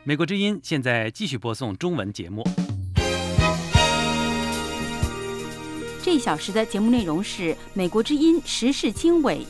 美国之音现在继续播送中文节目。 这一小时的节目内容是美国之音时事经纬。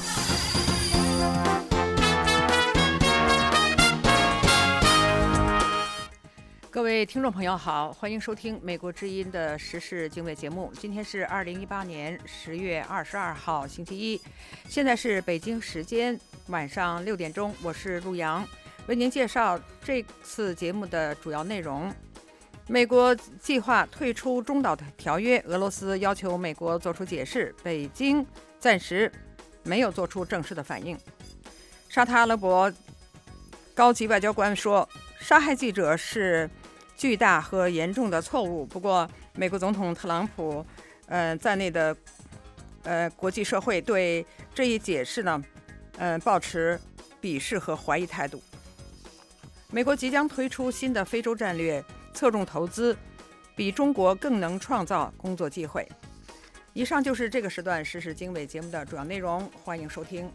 各位听众朋友好，欢迎收听美国之音的时事经纬节目。今天是2018年10月22号星期一，现在是北京时间晚上6点钟，我是陆洋，为您介绍这次节目的主要内容。美国计划退出中导条约，俄罗斯要求美国做出解释，北京暂时没有做出正式的反应。沙特阿拉伯高级外交官说，杀害记者是巨大和严重的错误。不过，美国总统特朗普在内的国际社会对这一解释呢，抱持鄙视和怀疑态度。美国即将推出新的非洲战略，侧重投资，比中国更能创造工作机会。以上就是这个时段时事经纬节目的主要内容，欢迎收听。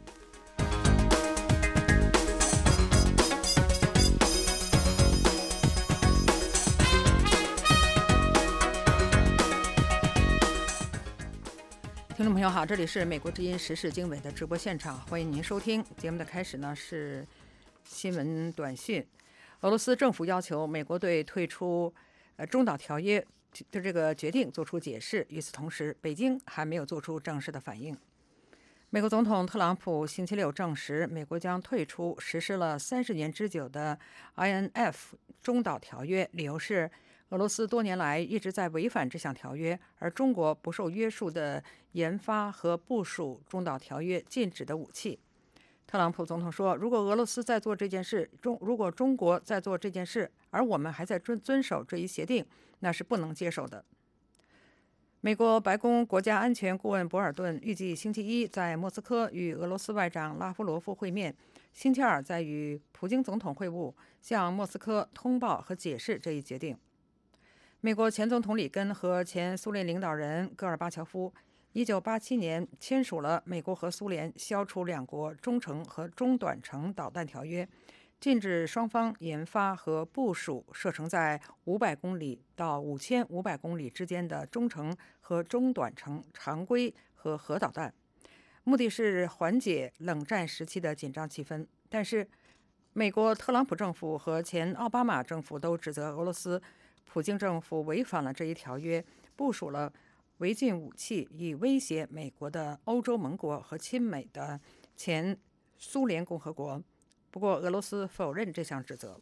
听众朋友好，这里是美国之音时事经纬的直播现场，欢迎您收听。节目的开始呢是新闻短讯。俄罗斯政府要求美国对退出中导条约的这个决定做出解释，与此同时，北京还没有做出正式的反应。美国总统特朗普星期六证实，美国将退出实施了30年之久的 INF 中导条约，理由是俄罗斯多年来一直在违反这项条约，而中国不受约束地研发和部署中导条约禁止的武器。特朗普总统说，如果俄罗斯在做这件事，如果中国在做这件事，而我们还在遵守这一协定，那是不能接受的。美国白宫国家安全顾问博尔顿预计星期一在莫斯科与俄罗斯外长拉夫罗夫会面，星期二再与普京总统会晤，向莫斯科通报和解释这一决定。美国前总统里根和前苏联领导人戈尔巴乔夫1987年签署了美国和苏联消除两国中程和中短程导弹条约，禁止双方研发和部署射程在500公里到5500公里之间的中程和中短程常规和核导弹，目的是缓解冷战时期的紧张气氛。但是，美国特朗普政府和前奥巴马政府都指责俄罗斯普京政府违反了这一条约，部署了违禁武器，以威胁美国的欧洲盟国和亲美的前苏联共和国。不过，俄罗斯否认这项指责。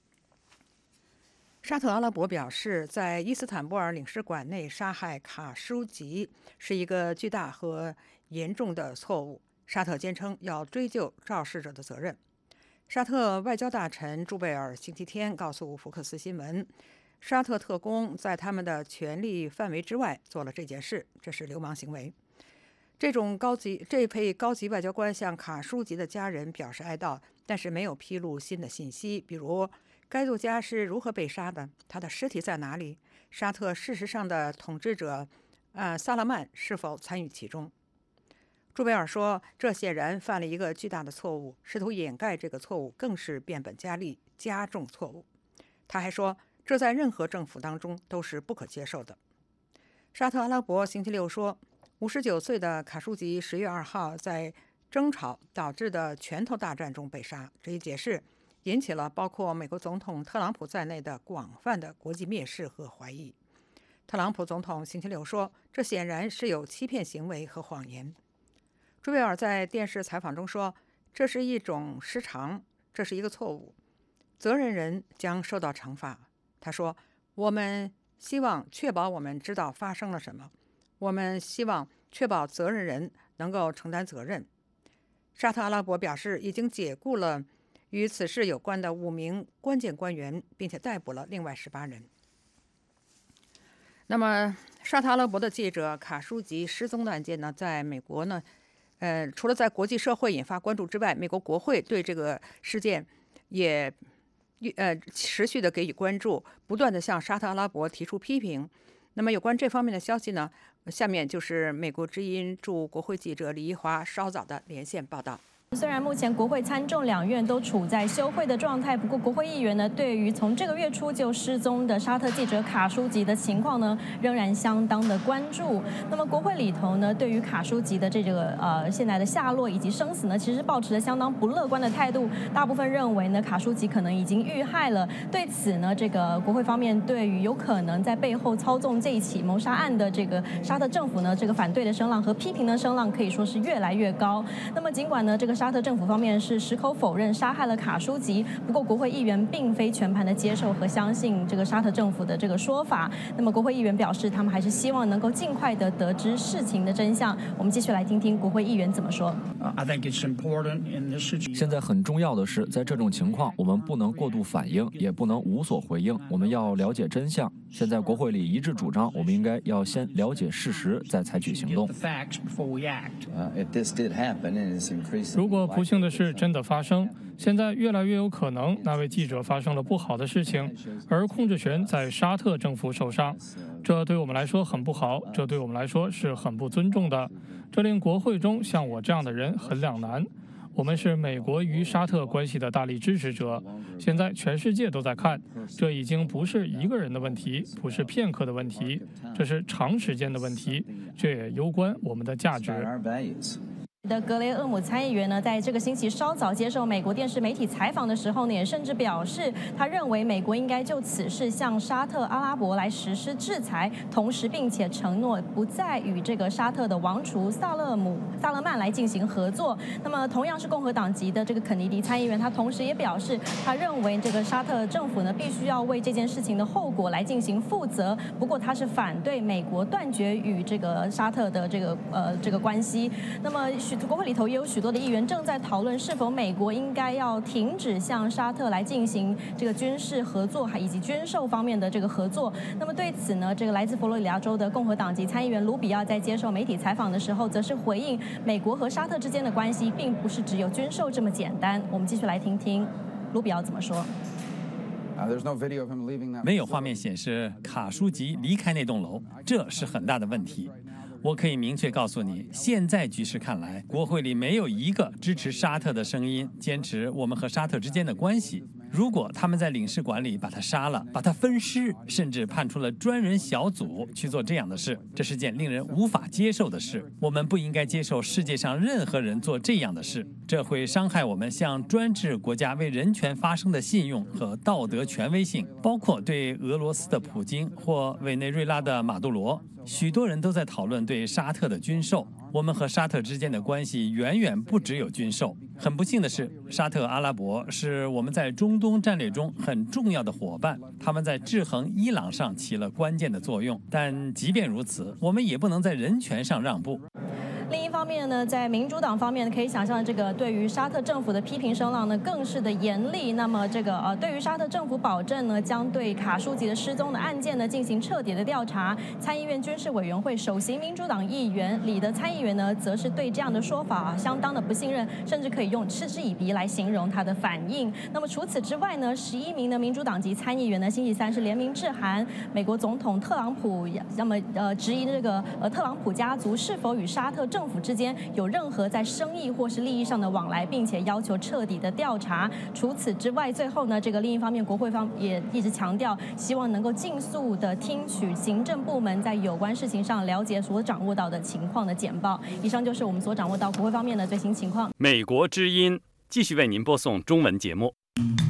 沙特阿拉伯表示，在伊斯坦布尔领事馆内杀害卡舒吉是一个巨大和严重的错误。沙特坚称要追究肇事者的责任。沙特外交大臣朱贝尔星期天告诉福克斯新闻，沙特特工在他们的权力范围之外做了这件事，这是流氓行为。这位高级外交官向卡舒吉的家人表示哀悼，但是没有披露新的信息，比如该作家是如何被杀的，他的尸体在哪里，沙特事实上的统治者萨勒曼是否参与其中。朱贝尔说，这显然犯了一个巨大的错误，试图掩盖这个错误更是变本加厉，加重错误。他还说，这在任何政府当中都是不可接受的。沙特阿拉伯星期六说，59岁的卡舒吉10月2号在争吵导致的拳头大战中被杀。这一解释引起了包括美国总统特朗普在内的广泛的国际蔑视和怀疑。特朗普总统星期六说，这显然是有欺骗行为和谎言。朱贝尔在电视采访中说，这是一种失常，这是一个错误，责任人将受到惩罚。他说，我们希望确保我们知道发生了什么，我们希望确保责任人能够承担责任。沙特阿拉伯表示已经解雇了与此事有关的5名关键官员，并且逮捕了另外18人。那么，沙特阿拉伯的记者卡舒吉失踪的案件呢，在美国呢，除了在国际社会引发关注之外，美国国会对这个事件也持续的给予关注，不断的向沙特阿拉伯提出批评。那么有关这方面的消息呢，下面就是美国之音驻国会记者李一华稍早的连线报道。 虽然目前国会参众两院都处在休会的状态，不过国会议员呢，对于从这个月初就失踪的沙特记者卡舒吉的情况呢，仍然相当的关注。那么国会里头呢，对于卡舒吉的这个现在的下落以及生死呢，其实抱持着相当不乐观的态度。大部分认为呢，卡舒吉可能已经遇害了。对此呢，这个国会方面对于有可能在背后操纵这一起谋杀案的这个沙特政府呢，这个反对的声浪和批评的声浪可以说是越来越高。那么尽管呢，这个沙特政府方面是矢口否认杀害了卡舒吉，不过国会议员并非全盘的接受和相信这个沙特政府的这个说法。那么国会议员表示，他们还是希望能够尽快的得知事情的真相。我们继续来听听国会议员怎么说。 现在很重要的是，在这种情况，我们不能过度反应，也不能无所回应，我们要了解真相。现在国会里一致主张，我们应该要先了解事实，再采取行动。 如果不幸的事真的发生，现在越来越有可能那位记者发生了不好的事情，而控制权在沙特政府手上。这对我们来说很不好，这对我们来说是很不尊重的，这令国会中像我这样的人很两难。我们是美国与沙特关系的大力支持者，现在全世界都在看，这已经不是一个人的问题，不是片刻的问题，这是长时间的问题，这也攸关我们的价值。 的格雷厄姆参议员呢，在这个星期稍早接受美国电视媒体采访的时候呢，也甚至表示，他认为美国应该就此事向沙特阿拉伯来实施制裁，同时并且承诺不再与这个沙特的王储萨勒曼来进行合作。那么，同样是共和党籍的这个肯尼迪参议员，他同时也表示，他认为这个沙特政府呢，必须要为这件事情的后果来进行负责。不过，他是反对美国断绝与这个沙特的这个关系。那么，国会里头也有许多的议员正在讨论，是否美国应该要停止向沙特来进行这个军事合作，以及军售方面的这个合作。那么对此呢，这个来自佛罗里达州的共和党籍参议员卢比奥在接受媒体采访的时候，则是回应，美国和沙特之间的关系并不是只有军售这么简单。我们继续来听听卢比奥怎么说。 没有画面显示卡舒吉离开那栋楼，这是很大的问题。我可以明确告诉你，现在局势看来，国会里没有一个支持沙特的声音，坚持我们和沙特之间的关系。如果他们在领事馆里把他杀了，把他分尸，甚至派出了专人小组去做这样的事，这是件令人无法接受的事。我们不应该接受世界上任何人做这样的事，这会伤害我们向专制国家为人权发声的信用和道德权威性，包括对俄罗斯的普京或委内瑞拉的马杜罗。许多人都在讨论对沙特的军售，我们和沙特之间的关系远远不只有军售。很不幸的是，沙特阿拉伯是我们在中东战略中很重要的伙伴，他们在制衡伊朗上起了关键的作用。但即便如此，我们也不能在人权上让步。 另一方面呢，在民主党方面可以想象，这个对于沙特政府的批评声浪呢，更是的严厉。那么对于沙特政府保证呢，将对卡舒吉的失踪的案件呢进行彻底的调查。参议院军事委员会首席民主党议员里的参议员呢，则是对这样的说法相当的不信任，甚至可以用嗤之以鼻来形容他的反应。那么除此之外呢，11名的民主党籍参议员呢，星期三是联名致函美国总统特朗普，那么质疑这个特朗普家族是否与沙特政府之间有任何在生意或是利益上的往来，并且要求彻底的调查。除此之外，最后呢，这个另一方面，国会方也一直强调，希望能够尽速的听取行政部门在有关事情上了解所掌握到的情况的简报。以上就是我们所掌握到国会方面的最新情况。 美国之音继续为您播送中文节目。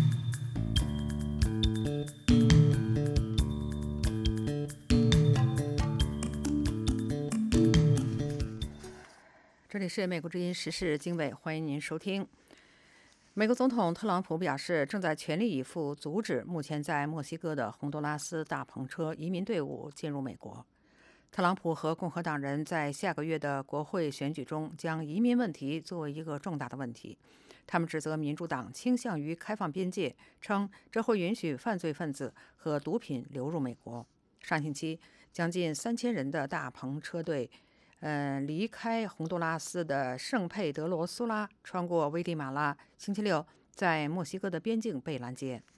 这里是美国之音时事经纬，欢迎您收听。美国总统特朗普表示，正在全力以赴阻止目前在墨西哥的洪都拉斯大篷车移民队伍进入美国。特朗普和共和党人在下个月的国会选举中将移民问题作为一个重大的问题。他们指责民主党倾向于开放边界，称这会允许犯罪分子和毒品流入美国。上星期，将近3000人的大篷车队离开洪都拉斯的圣佩德罗苏拉，穿过危地马拉，星期六在墨西哥的边境被拦截。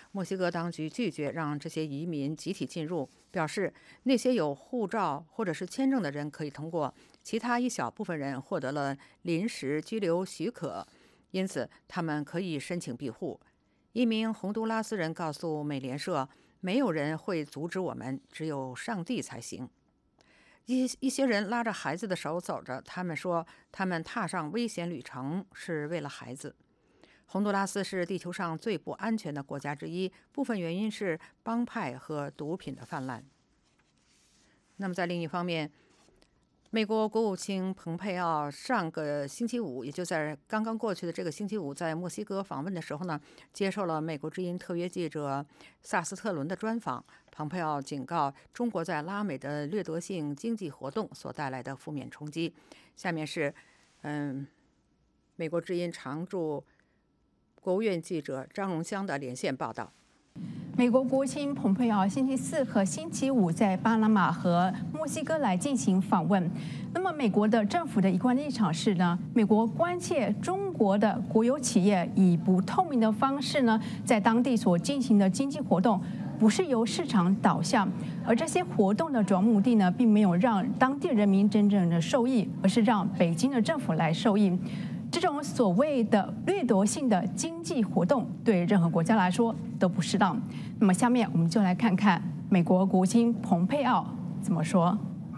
墨西哥当局拒绝让这些移民集体进入，表示那些有护照或者是签证的人可以通过，其他一小部分人获得了临时居留许可，因此他们可以申请庇护。一名洪都拉斯人告诉美联社，没有人会阻止我们，只有上帝才行。一些人拉着孩子的手走着，他们说他们踏上危险旅程是为了孩子。洪都拉斯是地球上最不安全的国家之一，部分原因是帮派和毒品的泛滥。那么在另一方面，美国国务卿蓬佩奥上个星期五，也就在刚刚过去的这个星期五，在墨西哥访问的时候呢，接受了美国之音特约记者萨斯特伦的专访。蓬佩奥警告中国在拉美的掠夺性经济活动所带来的负面冲击。下面是美国之音常驻国务院记者张荣香的连线报道。 美国国务卿蓬佩奥星期四和星期五在巴拿马和墨西哥来进行访问。那么，美国的政府的一贯立场是呢，美国关切中国的国有企业以不透明的方式呢，在当地所进行的经济活动，不是由市场导向，而这些活动的主要目的呢，并没有让当地人民真正的受益，而是让北京的政府来受益。这种所谓的掠夺性的经济活动，对任何国家来说都不适当。那么，下面我们就来看看美国国务卿蓬佩奥怎么说。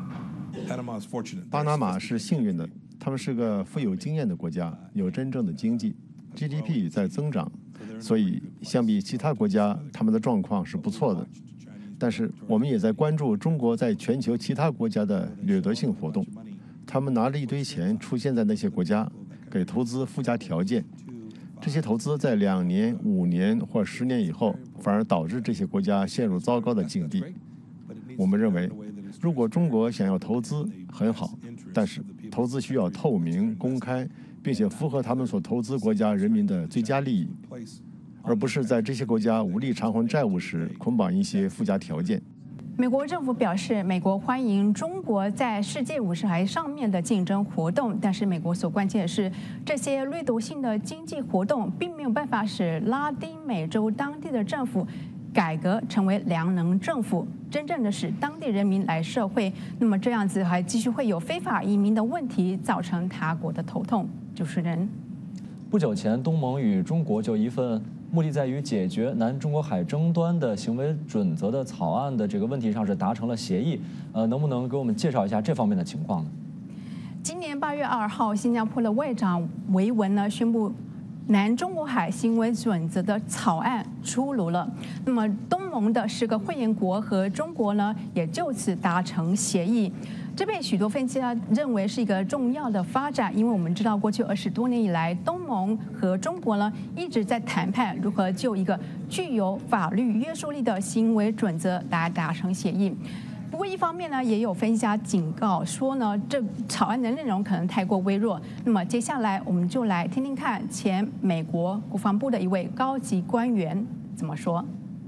巴拿马是幸运的，他们是个富有经验的国家，有真正的经济 ，GDP 在增长，所以相比其他国家，他们的状况是不错的。但是我们也在关注中国在全球其他国家的掠夺性活动，他们拿着一堆钱出现在那些国家，给投资附加条件，这些投资在2年、5年或10年以后，反而导致这些国家陷入糟糕的境地。我们认为，如果中国想要投资很好，但是投资需要透明、公开，并且符合他们所投资国家人民的最佳利益，而不是在这些国家无力偿还债务时捆绑一些附加条件。 美国政府表示，美国欢迎中国在世界舞台上面的竞争活动，但是美国所关切的是，这些掠夺性的经济活动并没有办法使拉丁美洲当地的政府改革成为良能政府，真正的使当地人民来社会。那么这样子还继续会有非法移民的问题，造成他国的头痛。主持人， 不久前，东盟与中国就一份目的在于解决南中国海争端的行为准则的草案的这个问题上是达成了协议。能不能给我们介绍一下这方面的情况呢？ 今年8月2号，新加坡的外长维文呢宣布，南中国海行为准则的草案出炉了。那么，东盟的10个会员国和中国呢，也就此达成协议。这被许多分析家认为是一个重要的发展，因为我们知道过去20多年以来，东盟和中国呢一直在谈判如何就一个具有法律约束力的行为准则来达成协议。不过一方面呢，也有分析家警告说呢，这草案的内容可能太过微弱。那么接下来我们就来听听看前美国国防部的一位高级官员怎么说。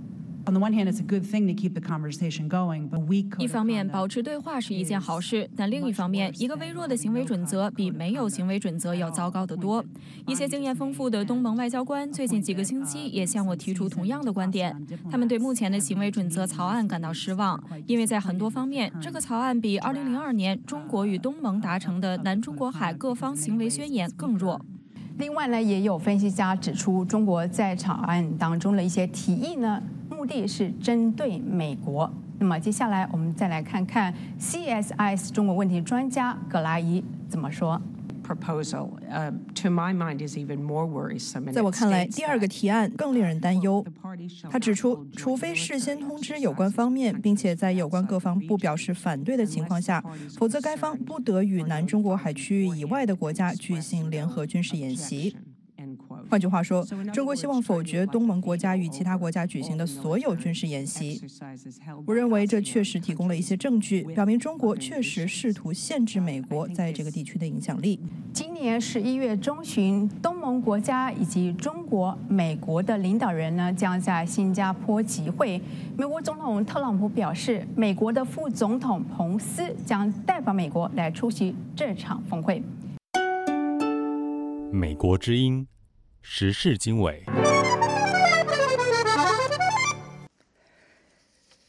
一方面，保持对话是一件好事，但另一方面，一个微弱的行为准则比没有行为准则要糟糕得多。一些经验丰富的东盟外交官最近几个星期也向我提出同样的观点，他们对目前的行为准则草案感到失望，因为在很多方面，这个草案比2002年中国与东盟达成的南中国海各方行为宣言更弱。 另外呢，也有分析家指出，中国在草案当中的一些提议呢，目的是针对美国。那么接下来我们再来看看 CSIS 中国问题专家葛拉伊怎么说。 在我看来，第二个提案更令人担忧。他指出，除非事先通知有关方面，并且在有关各方不表示反对的情况下，否则该方不得与南中国海区域以外的国家举行联合军事演习。换句话说，中国希望否决东盟国家与其他国家举行的所有军事演习。我认为这确实提供了一些证据，表明中国确实试图限制美国在这个地区的影响力。 今年11月中旬，东盟国家以及中国、美国的领导人呢将在新加坡集会。美国总统特朗普表示，美国的副总统彭斯将代表美国来出席这场峰会。 美国之音时事经纬。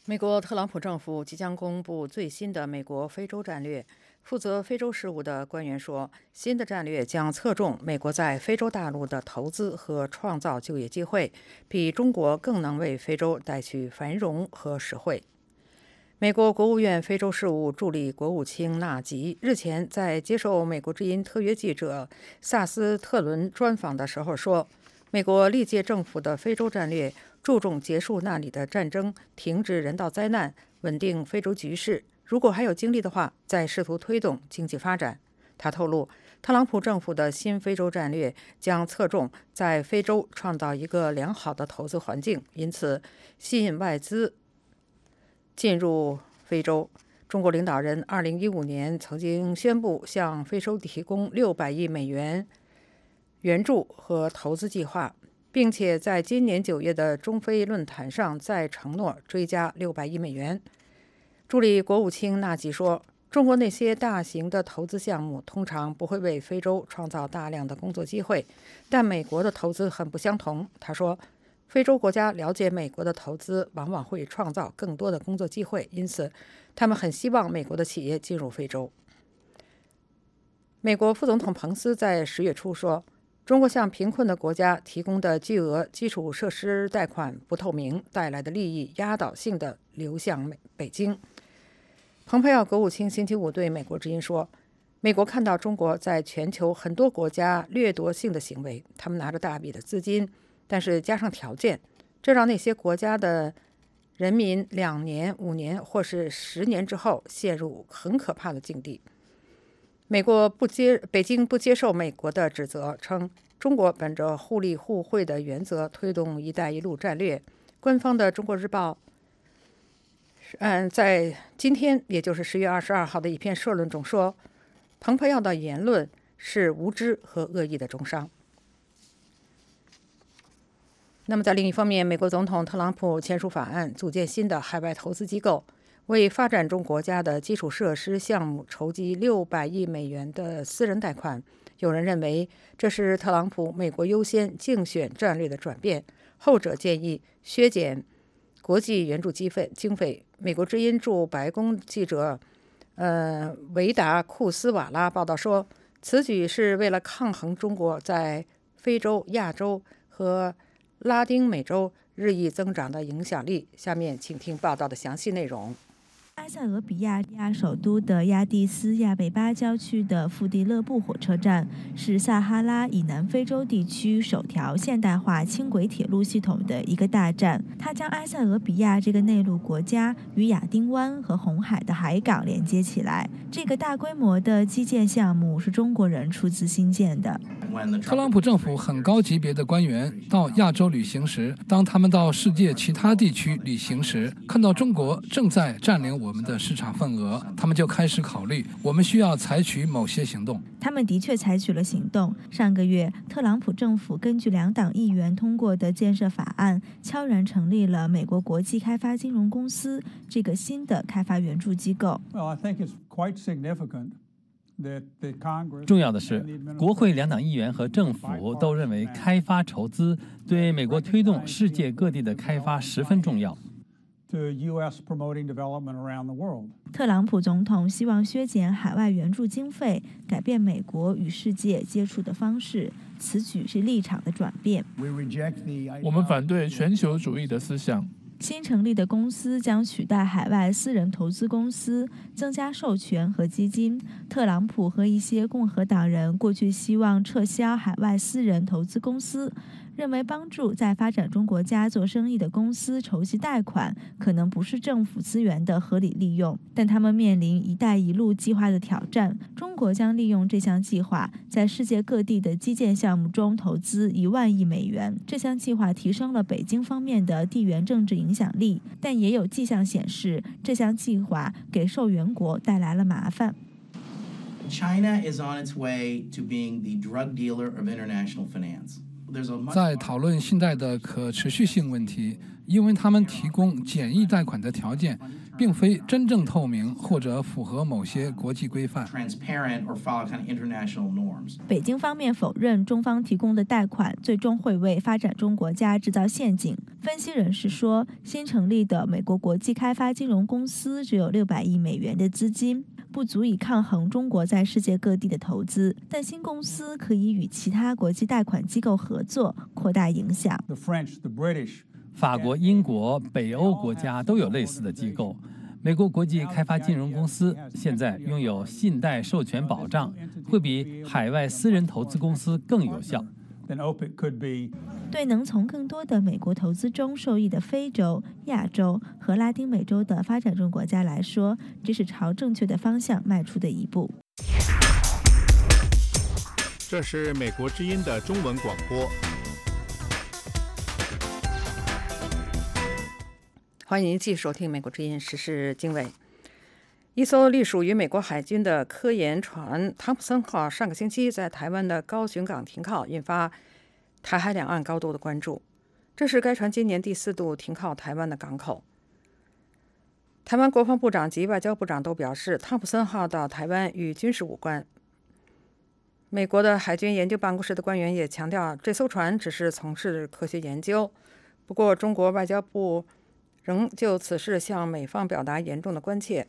美国特朗普政府即将公布最新的美国非洲战略。负责非洲事务的官员说，新的战略将侧重美国在非洲大陆的投资和创造就业机会，比中国更能为非洲带去繁荣和实惠。美国国务院非洲事务助理国务卿纳吉日前在接受美国之音特约记者萨斯特伦专访的时候说，美国历届政府的非洲战略注重结束那里的战争，停止人道灾难，稳定非洲局势。如果还有精力的话，再试图推动经济发展。他透露，特朗普政府的新非洲战略将侧重在非洲创造一个良好的投资环境，因此吸引外资进入非洲。中国领导人2015年曾经宣布向非洲提供600亿美元援助和投资计划，并且在今年9月的中非论坛上再承诺追加600亿美元。助理国务卿纳吉说，中国那些大型的投资项目通常不会为非洲创造大量的工作机会，但美国的投资很不相同。他说，非洲国家了解美国的投资往往会创造更多的工作机会，因此他们很希望美国的企业进入非洲。美国副总统彭斯在10月初说，中国向贫困的国家提供的巨额基础设施贷款不透明，带来的利益压倒性地流向北京。蓬佩奥国务卿星期五对美国之音说，美国看到中国在全球很多国家掠夺性的行为，他们拿着大笔的资金，但是加上条件，这让那些国家的人民2年、5年或是10年之后陷入很可怕的境地。北京不接受美国的指责，称中国本着互利互惠的原则推动“一带一路”战略。官方的《中国日报》在今天，也就是10月22号的一篇社论中说，蓬佩奥的言论是无知和恶意的中伤。那么在另一方面，美国总统特朗普签署法案，组建新的海外投资机构，为发展中国家的基础设施项目筹集600亿美元的私人贷款。有人认为这是特朗普美国优先竞选战略的转变，后者建议削减国际援助经费。美国之音驻白宫记者维达库斯瓦拉报道说，此举是为了抗衡中国在非洲、亚洲和拉丁美洲日益增长的影响力。下面请听报道的详细内容。 埃塞俄比亚首都的亚的斯亚贝巴郊区的富地勒布火车站是撒哈拉以南非洲地区首条现代化轻轨铁路系统的一个大站，它将埃塞俄比亚这个内陆国家与亚丁湾和红海的海港连接起来。这个大规模的基建项目是中国人出资兴建的。 特朗普政府很高级别的官员到亚洲旅行时，当他们到世界其他地区旅行时，看到中国正在占领我们的市场份额，他们就开始考虑我们需要采取某些行动。 他们的确采取了行动。上个月，特朗普政府根据2党议员通过的建设法案，悄然成立了美国国际开发金融公司这个新的开发援助机构。 重要的是，国会2党议员和政府都认为开发筹资对美国推动世界各地的开发十分重要。 特朗普总统希望削减海外援助经费，改变美国与世界接触的方式。此举是立场的转变。 我们反对全球主义的思想。 新成立的公司将取代海外私人投资公司，增加授权和基金。特朗普和一些共和党人过去希望撤销海外私人投资公司，认为帮助在发展中国家做生意的公司筹集贷款可能不是政府资源的合理利用，但他们面临“一带一路”计划的挑战。中国将利用这项计划，在世界各地的基建项目中投资1万亿美元。这项计划提升了北京方面的地缘政治影响力，但也有迹象显示，这项计划给受援国带来了麻烦。 China is on its way to being the drug dealer of international finance. 在讨论信贷的可持续性问题，因为他们提供简易贷款的条件并非真正透明或者符合某些国际规范。 北京方面否认中方提供的贷款最终会为发展中国家制造陷阱。分析人士说，新成立的美国国际开发金融公司只有600亿美元的资金，不足以抗衡中国在世界各地的投资，但新公司可以与其他国际贷款机构合作，扩大影响。 法国、英国、北欧国家都有类似的机构。美国国际开发金融公司现在拥有信贷授权保障，会比海外私人投资公司更有效。 对能从更多的美国投资中受益的非洲、亚洲和拉丁美洲的发展中国家来说，这是朝正确的方向迈出的一步。 这是美国之音的中文广播。 欢迎您继续收听美国之音时事经纬。一艘隶属于美国海军的科研船汤普森号上个星期在台湾的高雄港停靠，引发台海两岸高度的关注。这是该船今年第4度停靠台湾的港口。台湾国防部长及外交部长都表示，汤普森号到台湾与军事无关。美国的海军研究办公室的官员也强调，这艘船只是从事科学研究。不过，中国外交部仍就此事向美方表达严重的关切。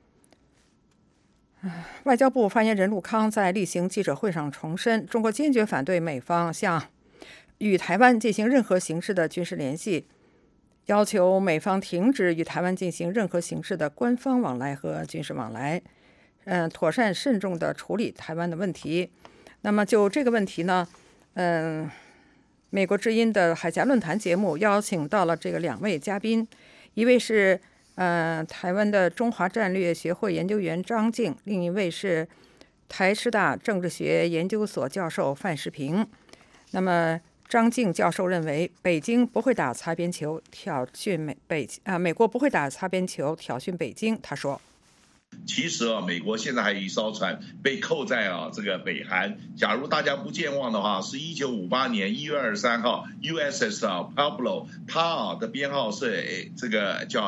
外交部发言人陆康在例行记者会上重申，中国坚决反对美方向与台湾进行任何形式的军事联系，要求美方停止与台湾进行任何形式的官方往来和军事往来，妥善慎重地处理台湾的问题。那么就这个问题呢，美国之音的海峡论坛节目邀请到了这个2位嘉宾，一位是台湾的中华战略学会研究员张静，另一位是台师大政治学研究所教授范世平。那么张静教授认为，北京不会打擦边球挑衅美国不会打擦边球挑衅北京。他说， 其实美国现在还有一艘船被扣在这个北韩。假如大家不健忘的话，是1958年1月23号 USS Pablo， 它的编号是这个叫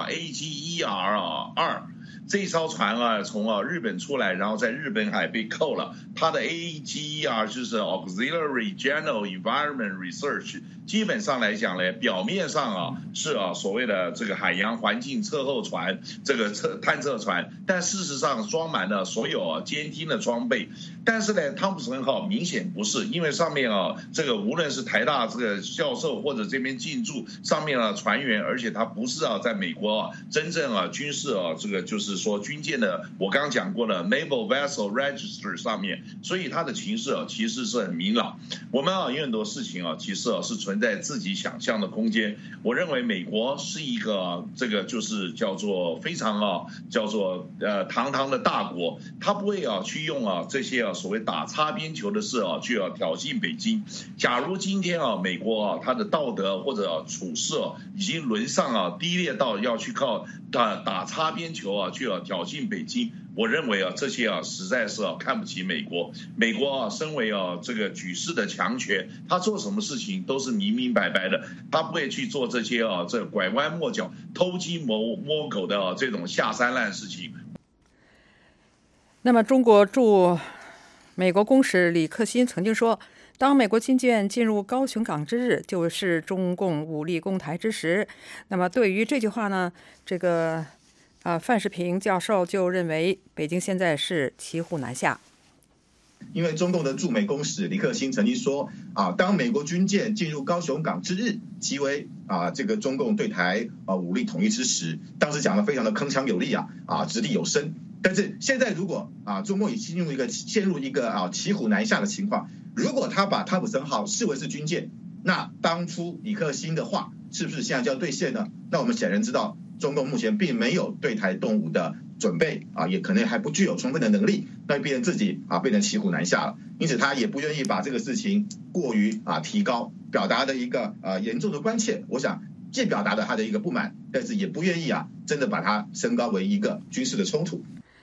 AGER-2。这艘船从日本出来，然后在日本海被扣了。它的 AGER 就是 Auxiliary General Environment Research。基本上来讲呢，表面上是所谓的这个海洋环境测候船，这个探测船，但事实上装满了所有监听的装备。但是呢，汤普森号明显不是，因为上面这个无论是台大这个教授或者这边进驻上面船员，而且他不是在美国真正军事这个就是说军舰的，我刚刚讲过的 Naval Vessel Register 上面，所以它的情势其实是很明朗。我们有很多事情其实是存在自己想象的空间。我认为美国是一个这个就是叫做非常叫做堂堂的大国，他不会去用这些所谓打擦边球的事去挑衅北京。假如今天美国他的道德或者处事已经沦丧低劣到要去靠打擦边球去挑衅北京，我认为这些实在是看不起美国。美国身为这个举世的强权，他做什么事情都是明明白白的，他不会去做这些这拐弯抹角、偷鸡摸狗的这种下三滥事情。 那么，中国驻美国公使李克欣曾经说，当美国军舰进入高雄港之日，就是中共武力攻台之时。那么对于这句话呢，这个范世平教授就认为，北京现在是骑虎难下。 因为中共的驻美公使李克欣曾经说当美国军舰进入高雄港之日，即为这个中共对台武力统一之时。当时讲得非常的铿锵有力掷地有声。但是现在如果中共已陷入一个骑虎难下的情况，如果他把汤普森号视为是军舰，那当初李克欣的话是不是现在就要兑现呢？那我们显然知道，中共目前并没有对台动武的准备也可能还不具有充分的能力，那变成自己变成骑虎难下了。因此他也不愿意把这个事情过于提高，表达的一个严重的关切。我想既表达了他的一个不满，但是也不愿意真的把它升高为一个军事的冲突。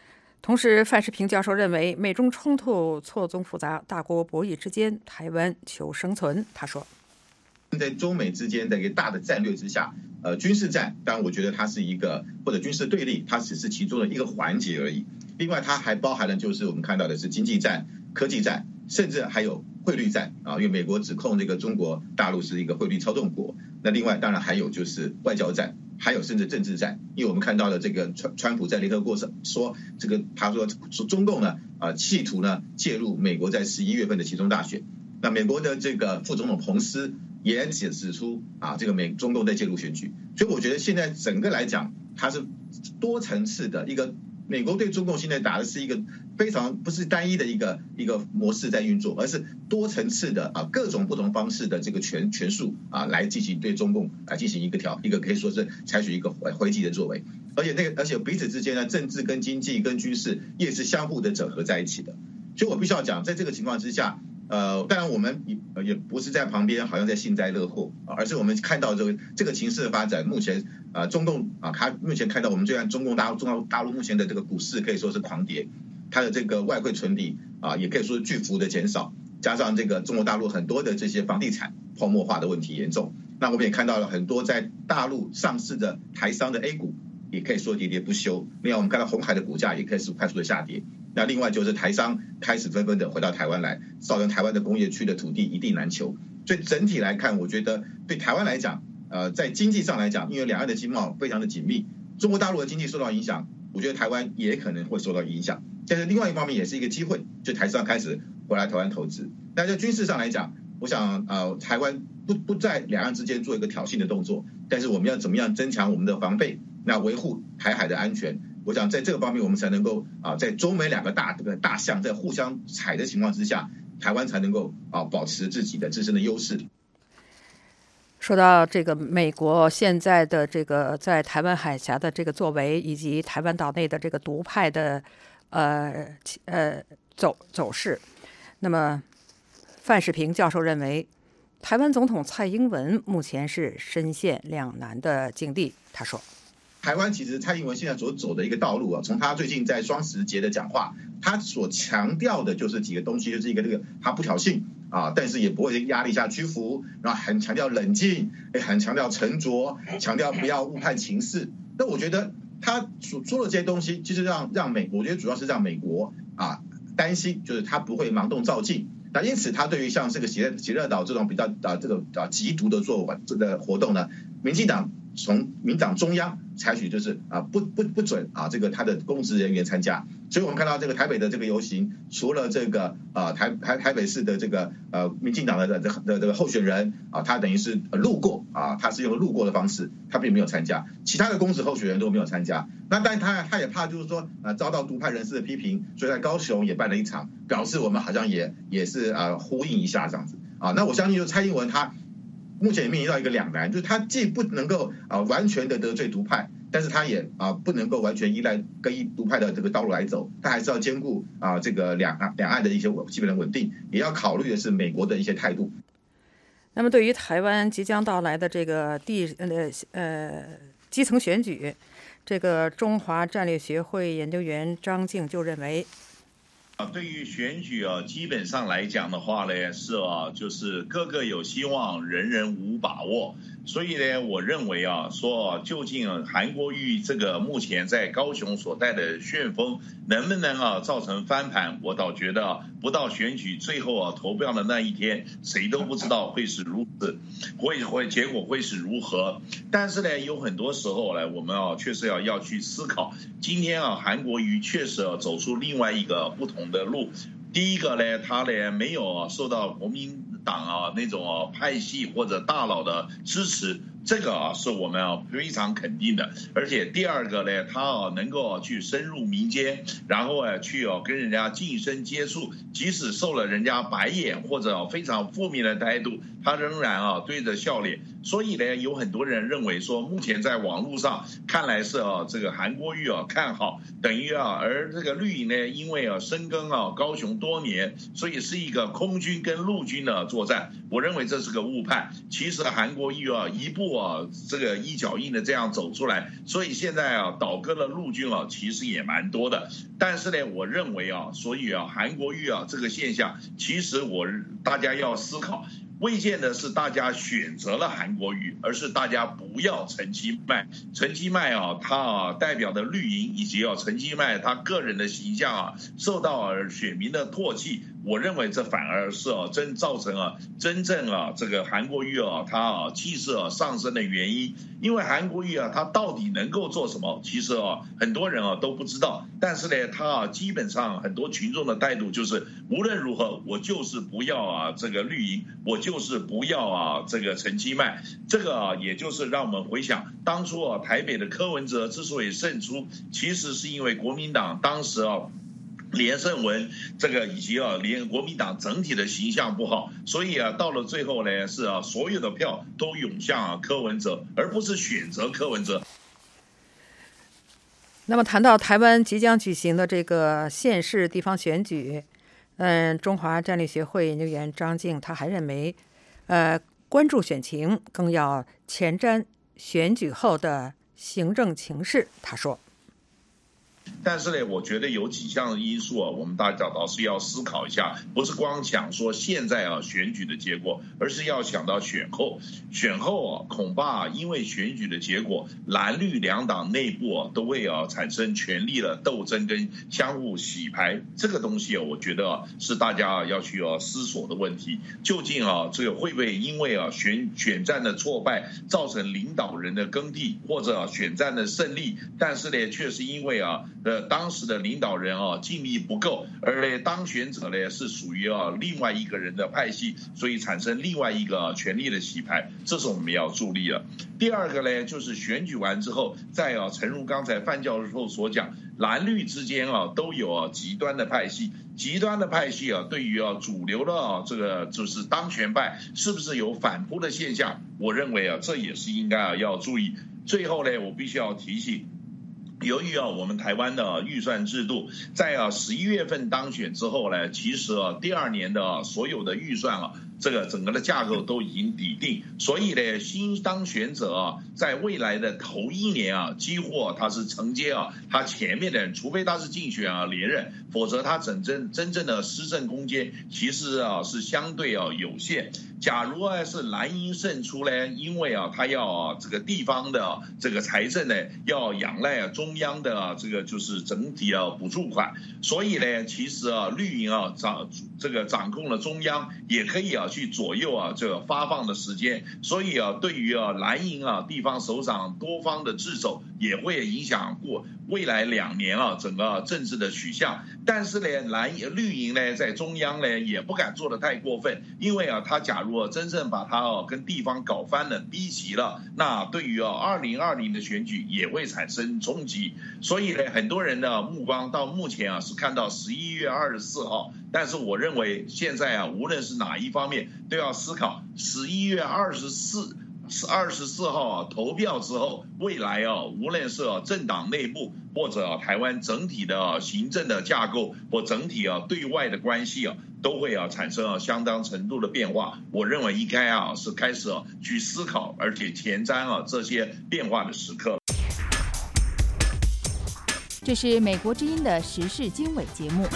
同时，范世平教授认为，美中冲突错综复杂，大国博弈之间，台湾求生存。他说， 在中美之间的一个大的战略之下，军事战，当然我觉得它是一个或者军事对立，它只是其中的一个环节而已。另外，它还包含了就是我们看到的是经济战、科技战，甚至还有汇率战啊，因为美国指控这个中国大陆是一个汇率操纵国。那另外，当然还有就是外交战。还有甚至政治战，因为我们看到了这个川普在联合国说这个他说中共呢企图呢介入美国在11月份的期中大选。那美国的这个副总统彭斯也指出这个中共在介入选举。所以我觉得现在整个来讲，它是多层次的一个。美国对中共现在打的是一个非常不是单一的一个模式在运作，而是多层次的各种不同方式的这个权术来进行对中共进行一个可以说是采取一个回击的作为，而且彼此之间呢，政治跟经济跟军事也是相互的整合在一起的。所以我必须要讲，在这个情况之下，当然我们也不是在旁边好像在幸灾乐祸而是我们看到这个情势的发展，目前中共它目前看到我们中国大陆目前的这个股市可以说是狂跌，它的这个外汇存底也可以说是巨幅的减少，加上这个中国大陆很多的这些房地产泡沫化的问题严重，那我们也看到了很多在大陆上市的台商的 A 股也可以说喋喋不休。另外我们看到鸿海的股价也开始快速的下跌。那另外就是台商开始纷纷的回到台湾来，造成台湾的工业区的土地一地难求。所以整体来看，我觉得对台湾来讲，在经济上来讲，因为两岸的经贸非常的紧密，中国大陆的经济受到影响，我觉得台湾也可能会受到影响。但是另外一方面也是一个机会，就台商开始回来台湾投资。那在军事上来讲，我想台湾不在两岸之间做一个挑衅的动作，但是我们要怎么样增强我们的防备，那维护台海的安全。我想在这个方面，我们才能够在中美两个大象在互相踩的情况之下，台湾才能够保持自己的自身的优势。 说到这个美国现在的这个在台湾海峡的这个作为，以及台湾岛内的这个独派的走势，那么范世平教授认为，台湾总统蔡英文目前是深陷两难的境地。他说， 台湾其实蔡英文现在所走的一个道路从他最近在双十节的讲话，他所强调的就是几个东西，就是一个他不挑衅但是也不会压力下屈服，然后很强调冷静，也很强调沉着，强调不要误判情势。那我觉得他所说的这些东西，就是让我觉得主要是让美国担心，就是他不会盲动照进。那因此他对于像这个喜乐岛这种比较极毒的这个活动呢，民进党从民党中央采取就是不准这个他的公职人员参加。所以我们看到这个台北的这个游行，除了这个台北市的这个民进党的这个候选人他等于是路过他是用路过的方式，他并没有参加，其他的公职候选人都没有参加。那但他也怕就是说遭到独派人士的批评，所以在高雄也办了一场，表示我们好像也是呼应一下这样子那我相信就蔡英文他目前也面临到一个两难，就是他既不能够完全的得罪独派，但是他也不能够完全依赖跟独派的这个道路来走，他还是要兼顾这个两岸的一些基本的稳定，也要考虑的是美国的一些态度。 那么对于台湾即将到来的这个基层选举，这个中华战略学会研究员张静就认为， 对于选举基本上来讲的话呢，是就是个个有希望，人人无把握。所以呢，我认为说究竟韩国瑜这个目前在高雄所带的旋风能不能造成翻盘，我倒觉得不到选举最后投票的那一天，谁都不知道会是如此，结果会是如何。但是呢，有很多时候呢，我们确实要去思考，今天韩国瑜确实走出另外一个不同的路。第一个呢，他呢没有受到国民党那种派系或者大佬的支持，这个是我们非常肯定的。而且第二个呢，他能够去深入民间，然后去跟人家近身接触，即使受了人家白眼或者非常负面的态度，他仍然对着笑脸所以呢，有很多人认为说，目前在网络上看来是这个韩国瑜看好，等于而这个绿营呢，因为深耕高雄多年，所以是一个空军跟陆军的作战。我认为这是个误判。其实韩国瑜一步这个一脚印的这样走出来，所以现在倒戈的陆军其实也蛮多的。但是呢，我认为所以韩国瑜这个现象，其实大家要思考。未见的是大家选择了韩国瑜，而是大家不要陈其迈。陈其迈他代表的绿营以及陈其迈他个人的形象受到选民的唾弃。我认为这反而是造成真正这个韩国瑜他气势上升的原因。因为韩国瑜他到底能够做什么，其实很多人都不知道。但是呢，他基本上很多群众的态度就是无论如何我就是不要这个绿营，我就是不要这个陈其迈。这个也就是让我们回想当初台北的柯文哲之所以胜出，其实是因为国民党当时连胜文这个以及连国民党整体的形象不好，所以到了最后呢，是所有的票都涌向柯文哲，而不是选择柯文哲。 那么谈到台湾即将举行的这个县市地方选举，中华战略协会研究员张静他还认为，关注选情更要前瞻选举后的行政情势。他说。 但是呢，我觉得有几项因素我们大家倒是要思考一下，不是光想说现在选举的结果，而是要想到选后。选后恐怕因为选举的结果，蓝绿两党内部都会产生权力的斗争跟相互洗牌，这个东西我觉得是大家要去思索的问题。究竟这个会不会因为选战的挫败造成领导人的更替，或者选战的胜利，但是呢却是因为当时的领导人尽力不够，而呢当选者呢是属于另外一个人的派系，所以产生另外一个权力的洗牌，这是我们要注意的。第二个呢，就是选举完之后，在诚如刚才范教授所讲，蓝绿之间都有极端的派系，极端的派系对于主流的这个就是当权派是不是有反扑的现象，我认为这也是应该要注意。最后呢，我必须要提醒。由于我们台湾的预算制度在11月份当选之后呢，其实第二年的所有的预算这个整个的架构都已经底定，所以呢，新当选者在未来的头一年几乎他是承接他前面的人，除非他是竞选连任，否则他真正的施政空间其实是相对有限。假如是蓝营胜出呢，因为他要这个地方的这个财政呢要仰赖中央的这个就是整体补助款，所以呢，其实绿营掌控了中央，也可以去左右这个发放的时间，所以对于蓝营地方首长多方的制守，也会影响过未来2年整个政治的取向。但是呢，绿营呢在中央呢也不敢做得太过分，因为他假如真正把他跟地方搞翻了、逼急了，那对于2020的选举也会产生冲击。所以呢，很多人的目光到目前是看到11月24号，但是我认为现在无论是哪一方面都要思考11月24号投票之后，未来无论是政党内部或者台湾整体的行政的架构或整体对外的关系都会产生相当程度的变化。我认为应该是开始去思考，而且前瞻这些变化的时刻。 这是美国之音的时事经纬节目。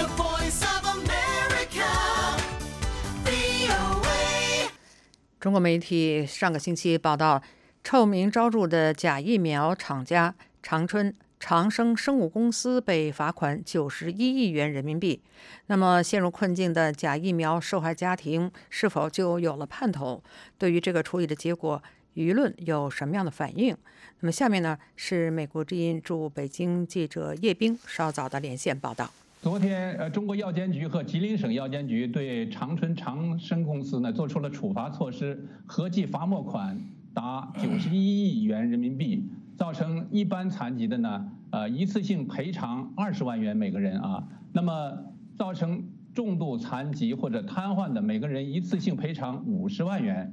中国媒体上个星期报道，臭名昭著的假疫苗厂家长生生物公司被罚款91亿元人民币。那么陷入困境的假疫苗受害家庭是否就有了盼头？对于这个处理的结果，舆论有什么样的反应？那么下面呢是美国之音驻北京记者叶冰稍早的连线报道。 昨天，中国药监局和吉林省药监局对长春长生公司呢做出了处罚措施，合计罚没款达91亿元人民币，造成一般残疾的呢一次性赔偿20万元每个人那么造成重度残疾或者瘫痪的每个人一次性赔偿50万元。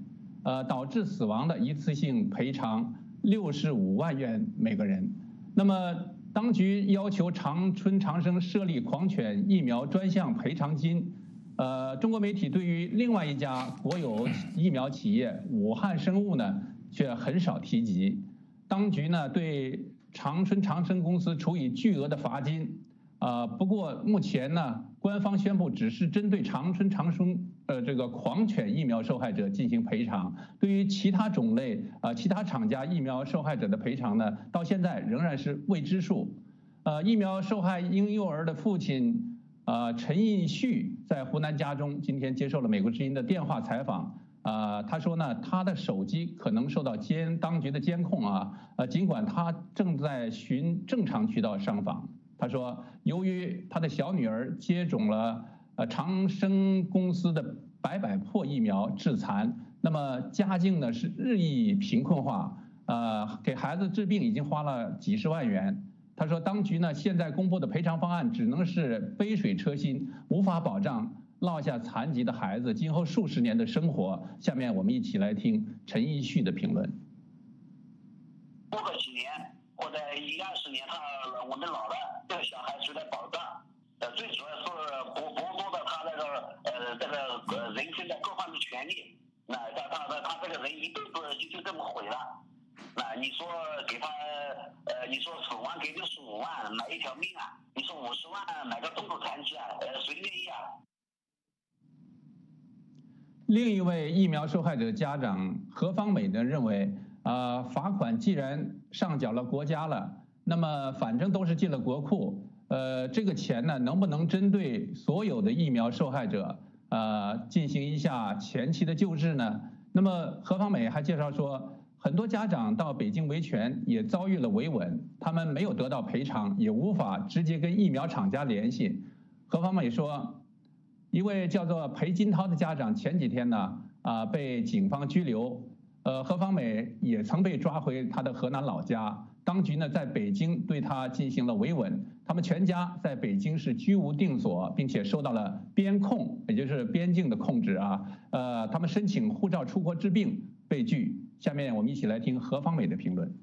导致死亡的一次性赔偿65万元每个人。那么，当局要求长春长生设立狂犬疫苗专项赔偿金。中国媒体对于另外一家国有疫苗企业武汉生物呢，却很少提及。当局呢对长春长生公司处以巨额的罚金。不过目前呢，官方宣布只是针对长春长生这个狂犬疫苗受害者进行赔偿，对于其他种类其他厂家疫苗受害者的赔偿呢，到现在仍然是未知数。疫苗受害婴幼儿的父亲陈义旭在湖南家中今天接受了美国之音的电话采访。他说呢，他的手机可能受到当局的监控尽管他正在循正常渠道上访。他说，由于他的小女儿接种了长生公司的百破疫苗致残，那么家境呢是日益贫困化，给孩子治病已经花了几十万元。他说，当局呢现在公布的赔偿方案只能是杯水车薪，无法保障落下残疾的孩子今后数十年的生活。下面我们一起来听陈义旭的评论。 过个几年或者10-20年，我们老了，这个小孩受到保障。最主要是剥夺了他这个人生的各方面权利。他这个人一辈子就这么毁了。你说给他，你说10万给65万买一条命啊？你说50万买个重度残疾啊？谁愿意啊？ 另一位疫苗受害者家长何方美呢认为，罚款既然上缴了国家了，那么反正都是进了国库，这个钱呢能不能针对所有的疫苗受害者进行一下前期的救治呢？那么何方美还介绍说，很多家长到北京维权也遭遇了维稳，他们没有得到赔偿，也无法直接跟疫苗厂家联系。何方美说，一位叫做裴金涛的家长前几天呢被警方拘留，何方美也曾被抓回他的河南老家，当局呢在北京对他进行了维稳，他们全家在北京是居无定所，并且受到了边控，也就是边境的控制他们申请护照出国治病被拒。下面我们一起来听何方美的评论。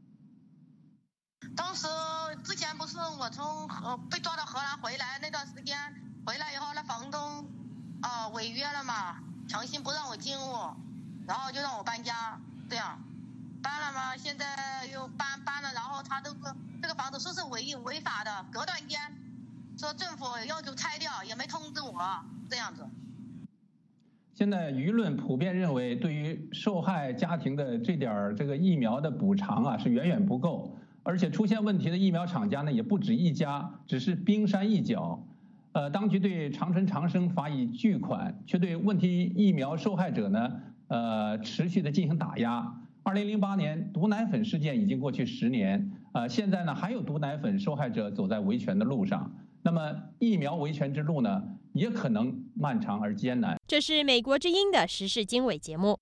当时之前不是我从被抓到荷兰回来那段时间，回来以后那房东违约了嘛，强行不让我进屋，然后就让我搬家，这样搬了嘛，现在又搬了，然后他这个房子说是违法的，隔断间说政府要求拆掉，也没通知我，这样子。 现在舆论普遍认为，对于受害家庭的这个疫苗的补偿是远远不够，而且出现问题的疫苗厂家呢也不止一家，只是冰山一角。当局对长春长生罚以巨款，却对问题疫苗受害者呢持续的进行打压。2008年毒奶粉事件已经过去10年，现在呢还有毒奶粉受害者走在维权的路上。那么疫苗维权之路呢，也可能漫长而艰难。 这是美国之音的时事经纬节目。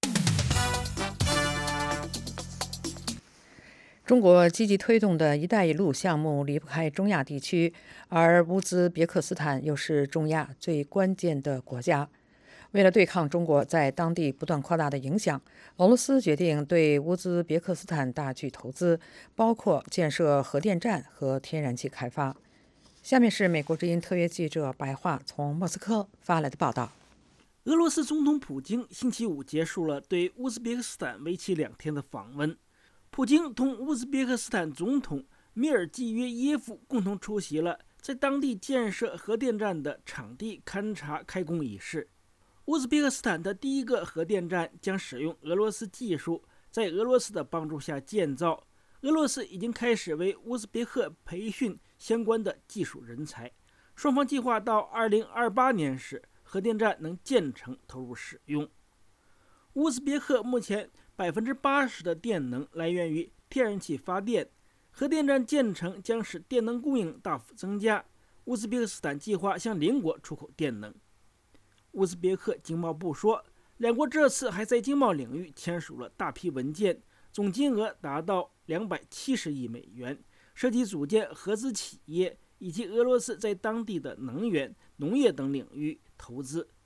中国积极推动的一带一路项目离不开中亚地区，而乌兹别克斯坦又是中亚最关键的国家。为了对抗中国在当地不断扩大的影响，俄罗斯决定对乌兹别克斯坦大举投资，包括建设核电站和天然气开发。下面是美国之音特约记者白桦从莫斯科发来的报道。 俄罗斯总统普京星期五结束了对乌兹别克斯坦为期2天的访问。普京同乌兹别克斯坦总统米尔季约耶夫共同出席了在当地建设核电站的场地勘察开工仪式。乌兹别克斯坦的第一个核电站将使用俄罗斯技术，在俄罗斯的帮助下建造。俄罗斯已经开始为乌兹别克培训相关的技术人才，双方计划到2028年时核电站能建成投入使用。乌兹别克目前80%的电能来源于天然气发电，核电站建成将使电能供应大幅增加。乌兹别克斯坦计划向邻国出口电能。乌兹别克经贸部说，两国这次还在经贸领域签署了大批文件，总金额达到270亿美元，涉及组建合资企业以及俄罗斯在当地的能源、农业等领域投资。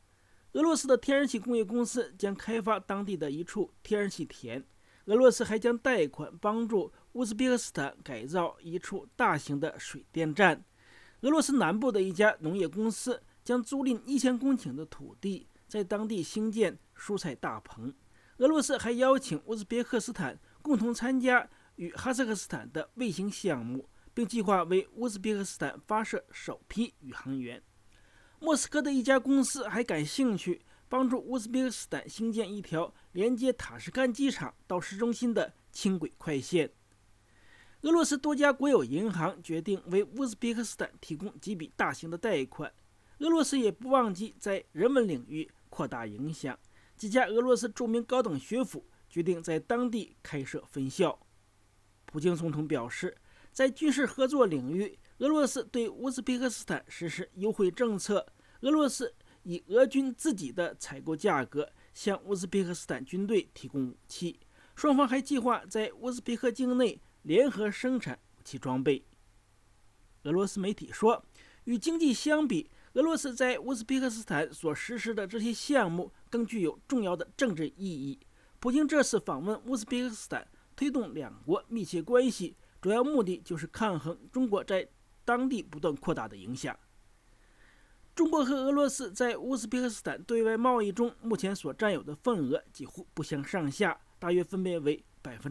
俄罗斯的天然气工业公司将开发当地的一处天然气田。俄罗斯还将贷款帮助乌兹别克斯坦改造一处大型的水电站。俄罗斯南部的一家农业公司将租赁1000公顷的土地，在当地兴建蔬菜大棚。俄罗斯还邀请乌兹别克斯坦共同参加与哈萨克斯坦的卫星项目，并计划为乌兹别克斯坦发射首批宇航员。莫斯科的一家公司还感兴趣帮助乌兹别克斯坦兴建一条连接塔什干机场到市中心的轻轨快线。俄罗斯多家国有银行决定为乌兹别克斯坦提供几笔大型的贷款。俄罗斯也不忘记在人文领域扩大影响，几家俄罗斯著名高等学府决定在当地开设分校。普京总统表示，在军事合作领域，俄罗斯对乌兹别克斯坦实施优惠政策。俄罗斯以俄军自己的采购价格向乌兹别克斯坦军队提供武器，双方还计划在乌兹别克境内联合生产武器装备。俄罗斯媒体说，与经济相比，俄罗斯在乌兹别克斯坦所实施的这些项目更具有重要的政治意义。普京这次访问乌兹别克斯坦，推动两国密切关系，主要目的就是抗衡中国在当地不断扩大的影响。中国和俄罗斯在乌兹别克斯坦对外贸易中目前所占有的份额几乎不相上下，大约分别为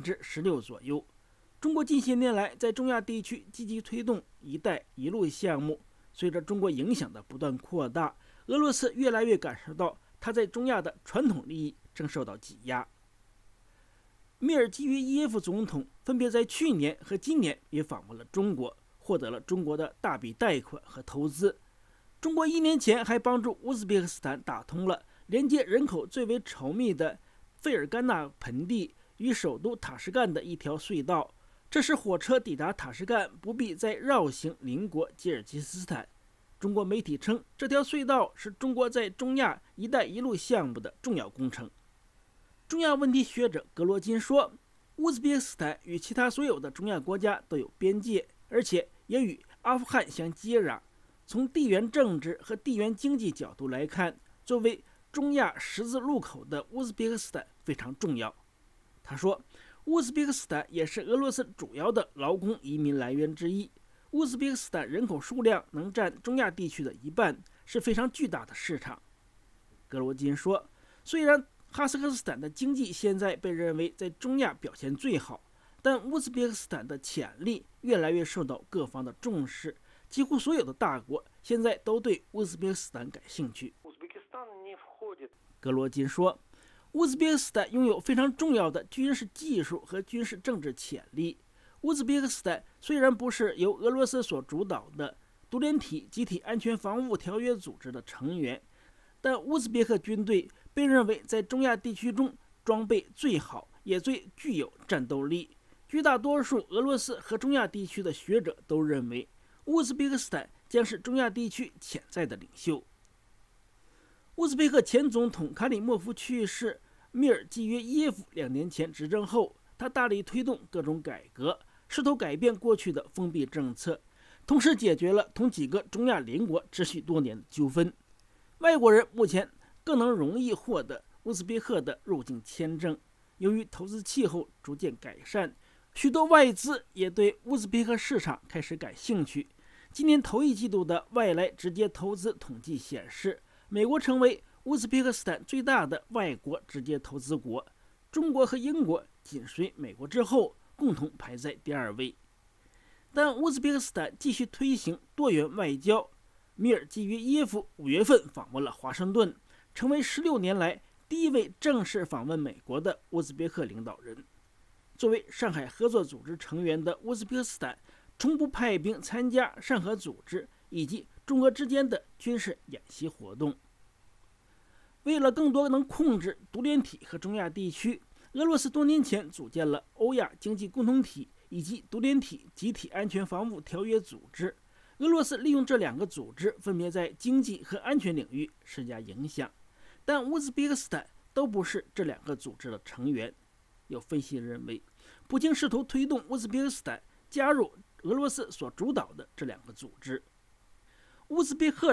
16%左右。中国近些年来在中亚地区积极推动“一带一路”项目，随着中国影响的不断扩大，俄罗斯越来越感受到它在中亚的传统利益正受到挤压。米尔基约耶夫总统分别在去年和今年也访问了中国，获得了中国的大笔贷款和投资。中国1年前还帮助乌兹别克斯坦打通了连接人口最为稠密的费尔干纳盆地与首都塔什干的一条隧道，这使火车抵达塔什干不必再绕行邻国吉尔吉斯斯坦。中国媒体称，这条隧道是中国在中亚“一带一路”项目的重要工程。中亚问题学者格罗金说，乌兹别克斯坦与其他所有的中亚国家都有边界，而且也与阿富汗相接壤。从地缘政治和地缘经济角度来看，作为中亚十字路口的乌兹别克斯坦非常重要。他说，乌兹别克斯坦也是俄罗斯主要的劳工移民来源之一。乌兹别克斯坦人口数量能占中亚地区的1半，是非常巨大的市场。格罗金说，虽然哈萨克斯坦的经济现在被认为在中亚表现最好，但乌兹别克斯坦的潜力越来越受到各方的重视。几乎所有的大国现在都对乌兹别克斯坦感兴趣。格罗金说，乌兹别克斯坦拥有非常重要的军事技术和军事政治潜力。乌兹别克斯坦虽然不是由俄罗斯所主导的独联体集体安全防务条约组织的成员，但乌兹别克军队被认为在中亚地区中装备最好，也最具有战斗力。绝大多数俄罗斯和中亚地区的学者都认为，乌兹别克斯坦将是中亚地区潜在的领袖。乌兹别克前总统卡里莫夫去世，米尔基约耶夫2年前执政后，他大力推动各种改革，试图改变过去的封闭政策，同时解决了同几个中亚邻国持续多年的纠纷。外国人目前更能容易获得乌兹别克的入境签证。由于投资气候逐渐改善，许多外资也对乌兹别克市场开始感兴趣。今年头1季度的外来直接投资统计显示，美国成为乌兹别克斯坦最大的外国直接投资国，中国和英国紧随美国之后，共同排在第2位。但乌兹别克斯坦继续推行多元外交，米尔基约耶夫5月份访问了华盛顿，成为16年来第1位正式访问美国的乌兹别克领导人。作为上海合作组织成员的乌兹别克斯坦从不派兵参加上合组织以及中俄之间的军事演习活动。为了更多能控制独联体和中亚地区，俄罗斯多年前组建了欧亚经济共同体以及独联体集体安全防务条约组织。俄罗斯利用这2个组织分别在经济和安全领域施加影响，但乌兹别克斯坦都不是这2个组织的成员。有分析认为，普京试图推动乌兹别克斯坦加入俄罗斯所主导的这2个组织。乌兹别克人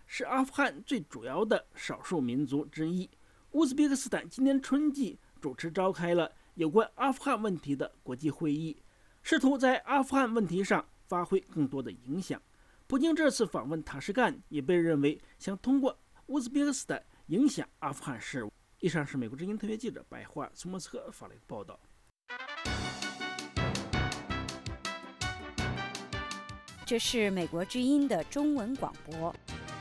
是阿富汗最主要的少数民族之一。乌兹别克斯坦今年春季主持召开了有关阿富汗问题的国际会议，试图在阿富汗问题上发挥更多的影响。普京这次访问塔什干也被认为想通过乌兹别克斯坦影响阿富汗事务。以上是美国之音特别记者白桦从莫斯科发来的报道。 这是美国之音的中文广播。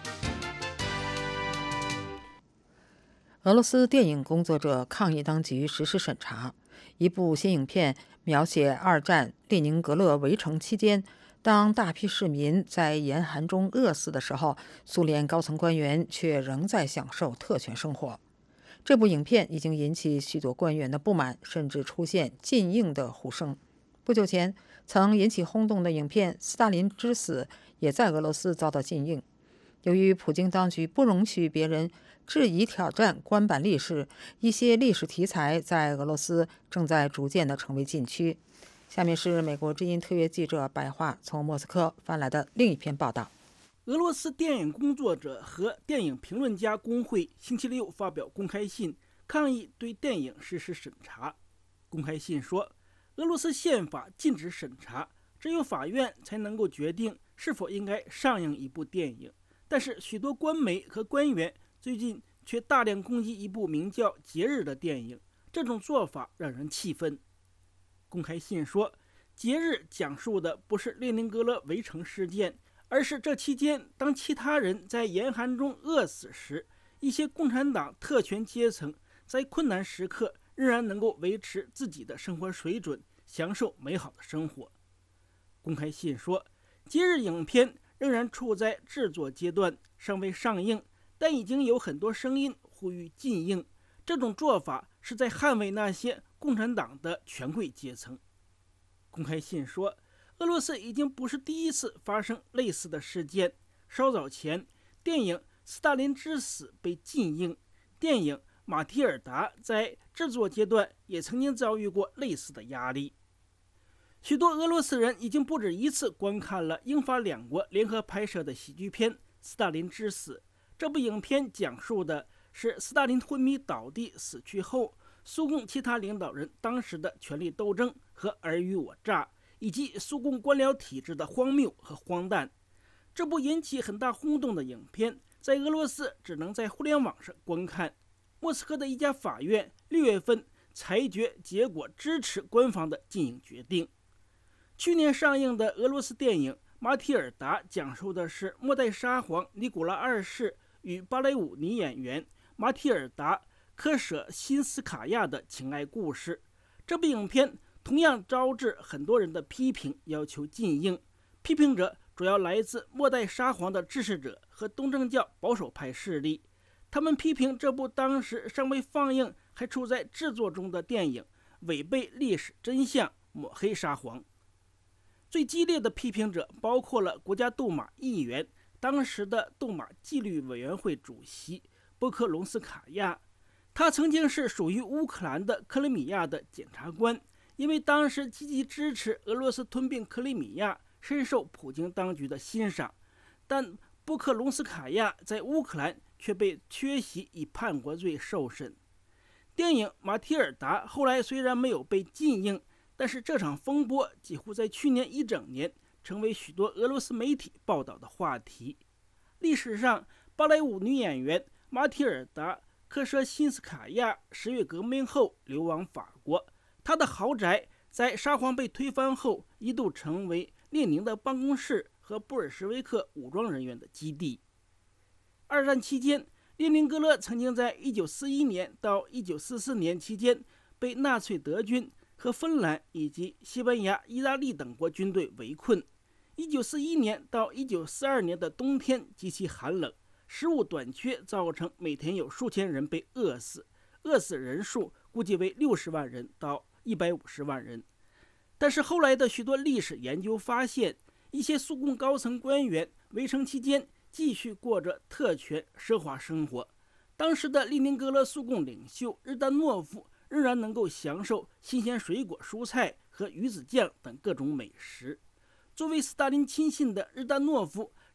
俄罗斯电影工作者抗议当局实施审查。一部新影片描写二战列宁格勒围城期间，当大批市民在严寒中饿死的时候，苏联高层官员却仍在享受特权生活。这部影片已经引起许多官员的不满，甚至出现禁映的呼声。不久前，曾引起轰动的影片《斯大林之死》也在俄罗斯遭到禁映。由于普京当局不容许别人质疑挑战官版历史，一些历史题材在俄罗斯正在逐渐地成为禁区。下面是美国之音特约记者白桦从莫斯科发来的另一篇报道。 俄罗斯电影工作者和电影评论家工会星期六发表公开信，抗议对电影实施审查。公开信说，俄罗斯宪法禁止审查，只有法院才能够决定是否应该上映一部电影。但是许多官媒和官员最近却大量攻击一部名叫《节日》的电影，这种做法让人气愤。公开信说，《节日》讲述的不是列宁格勒围城事件，而是这期间当其他人在严寒中饿死时，一些共产党特权阶层在困难时刻仍然能够维持自己的生活水准，享受美好的生活。公开信说，《节日》影片仍然处在制作阶段，尚未上映，但已经有很多声音呼吁禁映。这种做法是在捍卫那些共产党的权贵阶层。公开信说，俄罗斯已经不是第一次发生类似的事件。稍早前，电影《斯大林之死》被禁映，电影《马提尔达》在制作阶段也曾经遭遇过类似的压力。许多俄罗斯人已经不止一次观看了英法两国联合拍摄的喜剧片《斯大林之死》。这部影片讲述的是斯大林昏迷倒地死去后，苏共其他领导人当时的权力斗争和尔虞我诈，以及苏共官僚体制的荒谬和荒诞。这部引起很大轰动的影片在俄罗斯只能在互联网上观看。莫斯科的一家法院6月份裁决结果支持官方的禁映决定。去年上映的俄罗斯电影《马提尔达》讲述的是末代沙皇尼古拉2世与芭蕾舞女演员马提尔达·科舍辛斯卡娅的情爱故事。这部影片同样招致很多人的批评，要求禁映。批评者主要来自末代沙皇的支持者和东正教保守派势力。他们批评这部当时尚未放映还处在制作中的电影违背历史真相，抹黑沙皇。最激烈的批评者包括了国家杜马议员、当时的杜马纪律委员会主席波克隆斯卡娅。他曾经是属于乌克兰的克里米亚的检察官，因为当时积极支持俄罗斯吞并克里米亚，深受普京当局的欣赏。但波克隆斯卡娅在乌克兰却被缺席，以叛国罪受审。电影《马提尔达》后来虽然没有被禁映，但是这场风波几乎在去年一整年成为许多俄罗斯媒体报道的话题。历史上，芭蕾舞女演员马提尔达·科舍辛斯卡娅10月革命后流亡法国，她的豪宅在沙皇被推翻后一度成为列宁的办公室和布尔什维克武装人员的基地。二战期间，列宁格勒曾经在1941年到1944年期间被纳粹德军和芬兰以及西班牙、意大利等国军队围困。1941年到1942年的冬天极其寒冷，食物短缺造成每天有数千人被饿死，饿死人数估计为60万人到150万人。但是后来的许多历史研究发现，一些苏共高层官员围城期间继续过着特权奢华生活。当时的列宁格勒苏共领袖日丹诺夫仍然能够享受新鲜水果、蔬菜和鱼子酱等各种美食。作为斯大林亲信的日丹诺夫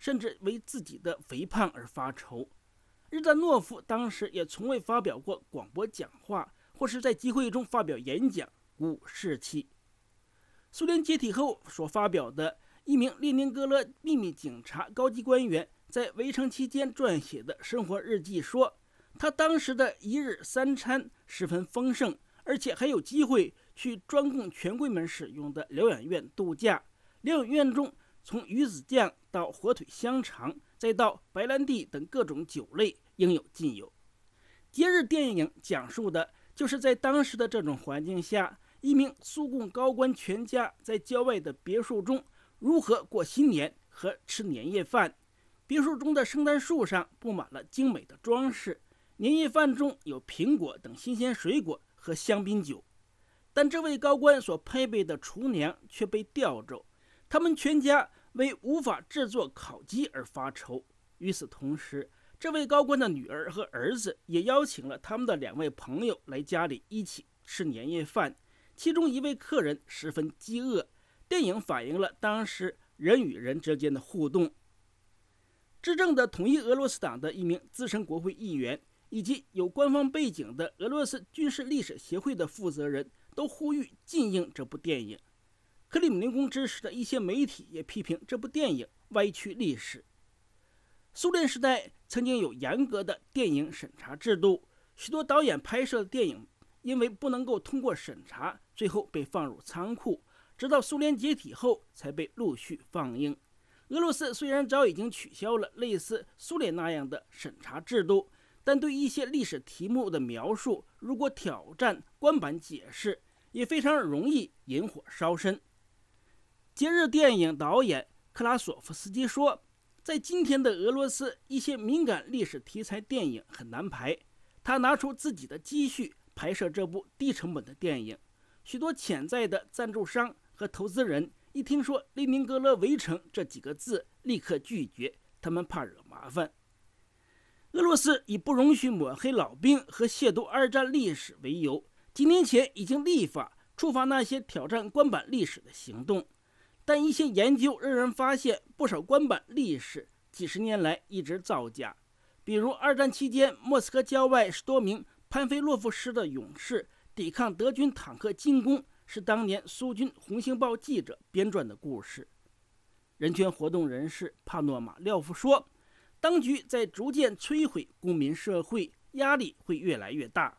甚至为自己的肥胖而发愁。日丹诺夫当时也从未发表过广播讲话，或是在集会中发表演讲，鼓舞士气。苏联解体后所发表的一名列宁格勒秘密警察高级官员在围城期间撰写的生活日记说，他当时的一日三餐十分丰盛，而且还有机会去专供权贵们使用的疗养院度假。疗养院中从鱼子酱到火腿香肠，再到白兰地等各种酒类应有尽有。节日电影讲述的就是在当时的这种环境下，一名苏共高官全家在郊外的别墅中如何过新年和吃年夜饭。别墅中的圣诞树上布满了精美的装饰，年夜饭中有苹果等新鲜水果和香槟酒。但这位高官所配备的厨娘却被调走，他们全家为无法制作烤鸡而发愁。与此同时，这位高官的女儿和儿子也邀请了他们的2位朋友来家里一起吃年夜饭，其中一位客人十分饥饿。电影反映了当时人与人之间的互动。执政的统一俄罗斯党的一名资深国会议员，以及有官方背景的俄罗斯军事历史协会的负责人都呼吁禁映这部电影。克里姆林宫支持的一些媒体也批评这部电影歪曲历史。苏联时代曾经有严格的电影审查制度，许多导演拍摄的电影因为不能够通过审查，最后被放入仓库，直到苏联解体后才被陆续放映。俄罗斯虽然早已经取消了类似苏联那样的审查制度，但对一些历史题目的描述，如果挑战官版解释，也非常容易引火烧身。节日电影导演克拉索夫斯基说，在今天的俄罗斯，一些敏感历史题材电影很难拍。他拿出自己的积蓄拍摄这部低成本的电影，许多潜在的赞助商和投资人一听说列宁格勒围城这几个字，立刻拒绝，他们怕惹麻烦。俄罗斯以不容许抹黑老兵和亵渎2战历史为由，几年前已经立法处罚那些挑战官版历史的行动。但一些研究仍然发现，不少官版历史几十年来一直造假。比如2战期间，莫斯科郊外10多名潘菲洛夫师的勇士抵抗德军坦克进攻，是当年苏军《红星报》记者编撰的故事。人权活动人士帕诺马廖夫说，当局在逐渐摧毁公民社会，压力会越来越大。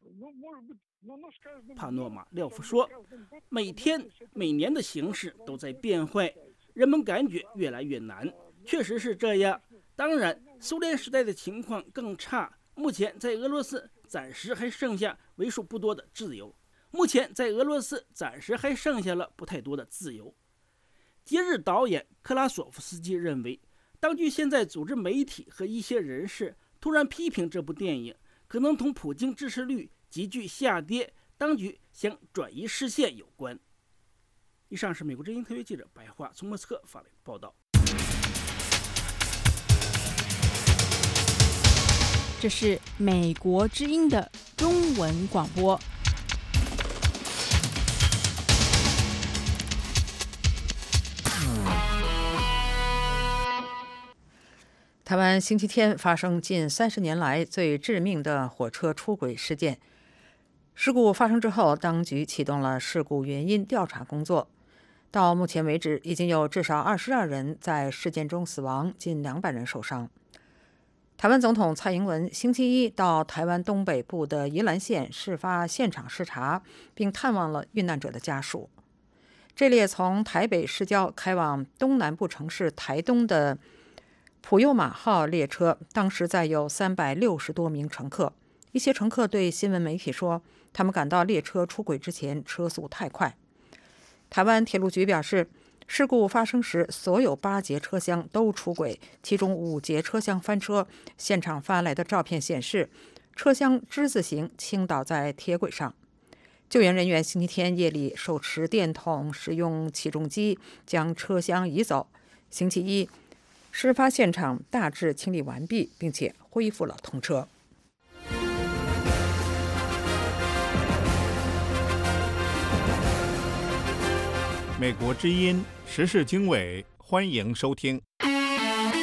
帕诺马廖夫说，每天每年的形势都在变坏，人们感觉越来越难。确实是这样，当然苏联时代的情况更差。目前在俄罗斯暂时还剩下为数不多的自由。不太多的自由。节日导演克拉索夫斯基认为，当局现在组织媒体和一些人士突然批评这部电影，可能同普京支持率急剧下跌，当局想转移视线有关。以上是美国之音特约记者白桦从莫斯科发来的报道。 这是美国之音的中文广播。 台湾星期天发生近30年来最致命的火车出轨事件。事故发生之后，当局启动了事故原因调查工作。到目前为止，已经有至少22人在事件中死亡，近200人受伤。台湾总统蔡英文星期一到台湾东北部的宜兰县事发现场视察，并探望了遇难者的家属。这列从台北市郊开往东南部城市台东的普悠玛号列车，当时载有360多名乘客。一些乘客对新闻媒体说，他们感到列车出轨之前车速太快。台湾铁路局表示，事故发生时，所有8节车厢都出轨，其中5节车厢翻车。现场发来的照片显示，车厢之字形倾倒在铁轨上。救援人员星期天夜里手持电筒，使用起重机将车厢移走。星期一，事发现场大致清理完毕，并且恢复了通车。 美国之音时事经纬，欢迎收听。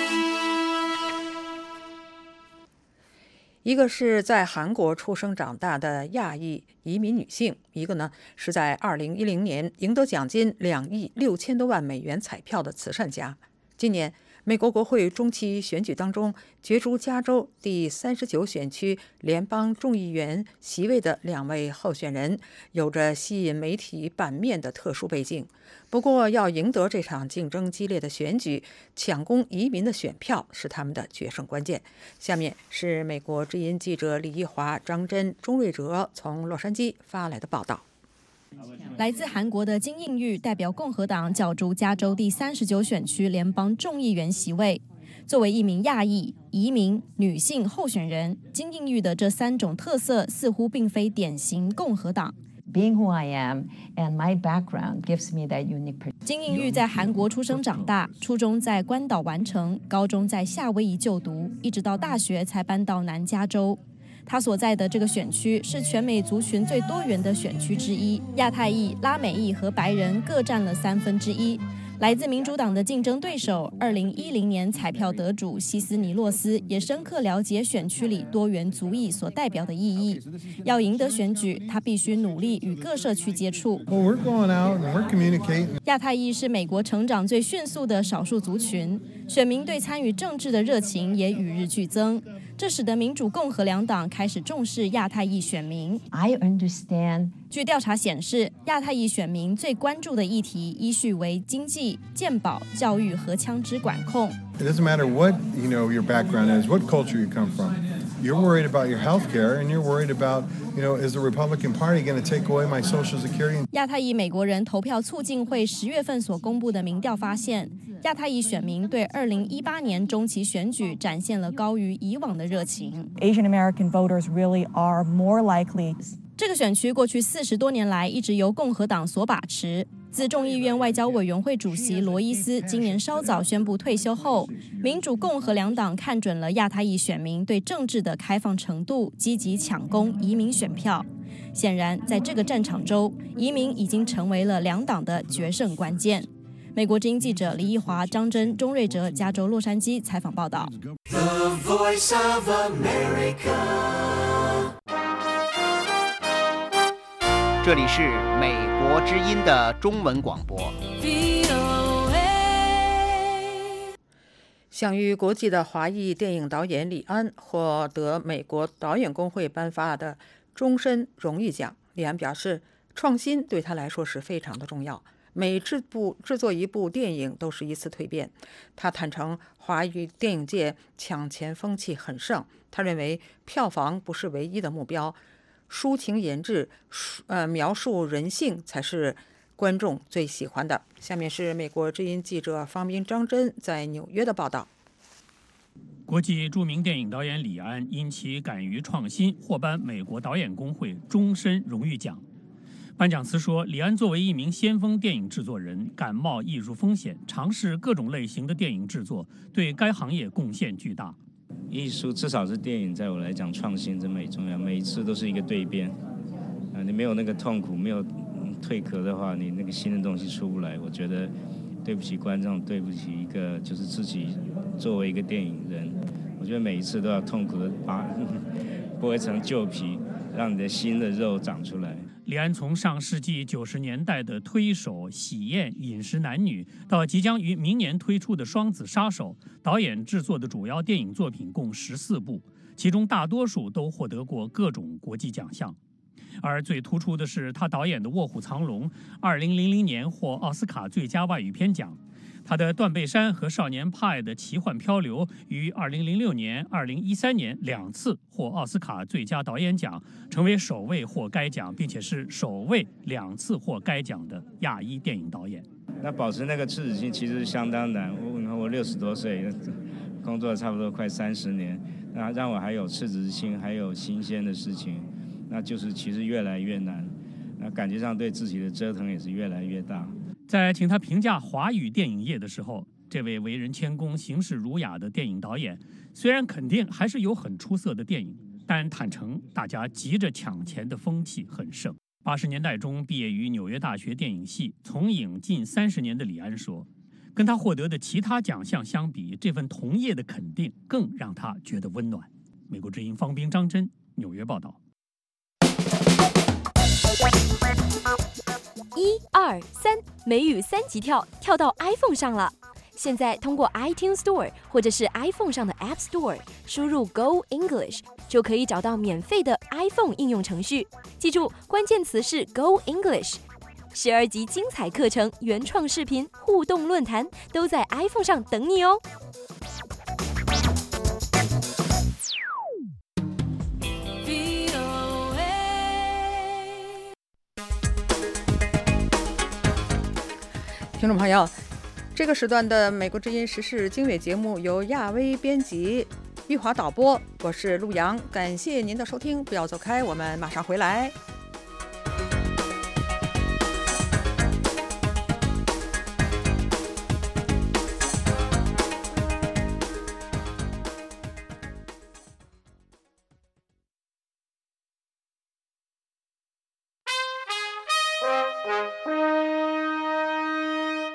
一个是在韩国出生长大的亚裔移民女性，一个呢是在2010年赢得奖金2亿6千多万美元彩票的慈善家。今年美国国会中期选举当中，角逐加州第39选区联邦众议员席位的2位候选人，有着吸引媒体版面的特殊背景。不过，要赢得这场竞争激烈的选举，抢攻移民的选票是他们的决胜关键。下面是美国之音记者李奕华、张真、钟瑞哲从洛杉矶发来的报道。 来自韩国的金应玉代表共和党角逐加州第39选区联邦众议员席位。作为一名亚裔、移民、女性候选人，金应玉的这3种特色似乎并非典型共和党。 Being who I am and my background gives me that unique perspective. 金应玉在韩国出生长大，初中在关岛完成，高中在夏威夷就读，一直到大学才搬到南加州。他所在的这个选区是全美族群最多元的选区之一，亚太裔、拉美裔和白人各占了1/3。来自民主党的竞争对手2010年彩票得主希斯尼洛斯也深刻了解选区里多元族裔所代表的意义。要赢得选举，他必须努力与各社区接触。亚太裔是美国成长最迅速的少数族群，选民对参与政治的热情也与日俱增。这使得民主共和两党开始重视亚太裔选民。 I understand. 据调查显示，亚太裔选民最关注的议题依序为经济、健保、教育和枪支管控。 It doesn't matter what your background is, what culture you come from. You're worried about your health care, and you're worried about, is the Republican Party going to take away my Social Security? 亚太裔美国人投票促进会10月份所公布的民调发现，亚太裔选民对2018年中期选举展现了高于以往的热情。 Asian American voters really are more likely. 这个选区过去40多年来一直由共和党所把持。自众议院外交委员会主席罗伊斯今年稍早宣布退休后，民主共和两党看准了亚太裔选民对政治的开放程度，积极抢攻移民选票。显然，在这个战场中，移民已经成为了两党的决胜关键。美国之音记者李奕华、张真、钟瑞哲，加州洛杉矶采访报道。 The Voice of America。 这里是美国之音的中文广播。 享誉国际的华裔电影导演李安获得美国导演工会颁发的终身荣誉奖。李安表示，创新对他来说是非常的重要，每制作一部电影都是一次蜕变。他坦诚，华语电影界抢钱风气很盛，他认为票房不是唯一的目标，抒情言志，描述人性才是观众最喜欢的。下面是美国之音记者方斌、张真在纽约的报道。 国际著名电影导演李安因其敢于创新，获颁美国导演工会终身荣誉奖。颁奖词说，李安作为一名先锋电影制作人，敢冒艺术风险，尝试各种类型的电影制作，对该行业贡献巨大。 艺术至少是电影，在我来讲，创新真美重要。每一次都是一个蜕变，你没有那个痛苦，没有蜕壳的话，你那个新的东西出不来。我觉得对不起观众，对不起一个就是自己作为一个电影人，我觉得每一次都要痛苦的把剥成旧皮，让你的新的肉长出来。 李安从上世纪90年代的推手、喜宴、饮食男女，到即将于明年推出的双子杀手，导演制作的主要电影作品共14部，其中大多数都获得过各种国际奖项。而最突出的是他导演的《卧虎藏龙》，2000年获奥斯卡最佳外语片奖。他的《断背山》和《少年派的奇幻漂流》于2006年、2013年2次获奥斯卡最佳导演奖，成为首位获该奖，并且是首位2次获该奖的亚裔电影导演。 那保持那个赤子心其实相当难。我60多岁，工作差不多快30年，那让我还有赤子心，还有新鲜的事情，那就是其实越来越难。那感觉上对自己的折腾也是越来越大。 在请他评价华语电影业的时候，这位为人谦恭、行事儒雅的电影导演，虽然肯定还是有很出色的电影，但坦诚大家急着抢钱的风气很盛。80年代中毕业于纽约大学电影系，从影近30年的李安说，跟他获得的其他奖项相比，这份同业的肯定更让他觉得温暖。 美国之音方斌、张真，纽约报道。 1、2、3，美语3级跳到 iPhone 上了。现在通过 iTunes Store 或者是 iPhone 上的 App Store 输入 Go English， 就可以找到免费的 iPhone 应用程序。记住，关键词是 Go English。12集精彩课程、原创视频、互动论坛都在 iPhone 上等你哦。 听众朋友，这个时段的美国之音时事经纬节目由亚威编辑，玉华导播，我是陆阳，感谢您的收听，不要走开，我们马上回来。